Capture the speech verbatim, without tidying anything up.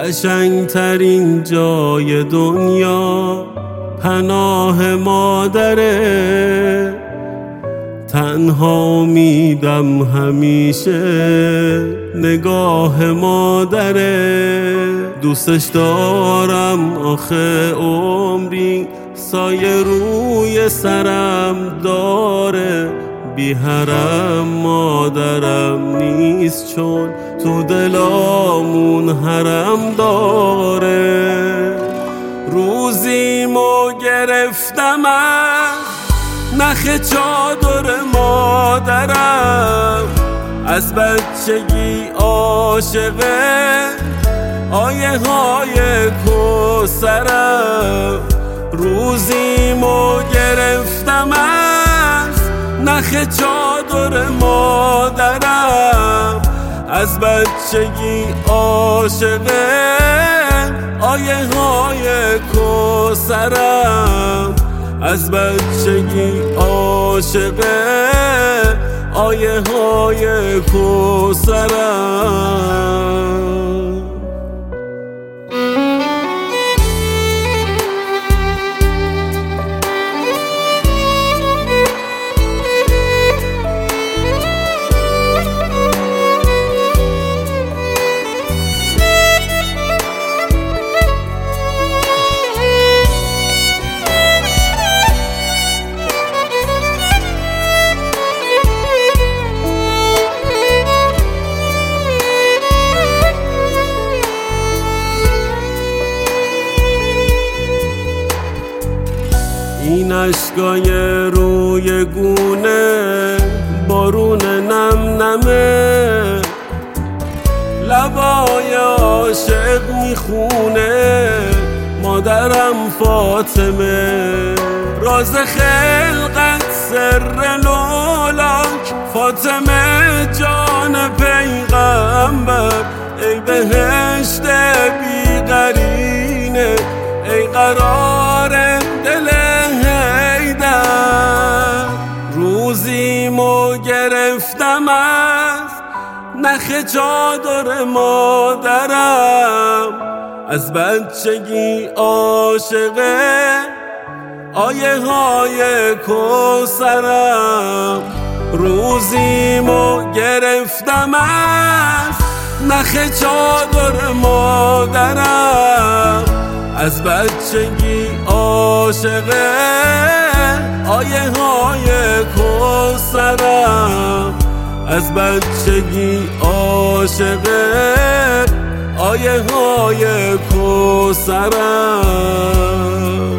قشنگترین جای دنیا پناه مادره. تنها میدم همیشه نگاه مادره. دوستش دارم آخه عمری سایه روی سرم داره. بی حرم مادرم نیست چون تو دلامون حرم داره. روزیمو گرفتم از نخ چادر مادرم. از بچگی عاشقه آیه های کوثرم. روزیمو گرفتم از نخ چادر مادرم. از بچگی عاشقه آیه های کوثرم. از بچگی عاشقه آیه های کوثرم. این اشکای روی گونه بارون نم نمه. لبای عاشق میخونه مادرم فاطمه. راز خلقت سر لولاک فاطمه جان پیغمبر. ای بهشت بی قرینه ای قرار دل حیدر. روزیمو گرفتم از نخ چادر مادرم. از بچگی عاشقه آیه های کوثرم. روزیمو گرفتم از نخ چادر مادرم. از بچگی عاشقه آیه های کوثرم. از بچگی عاشقه آیه های کوثرم.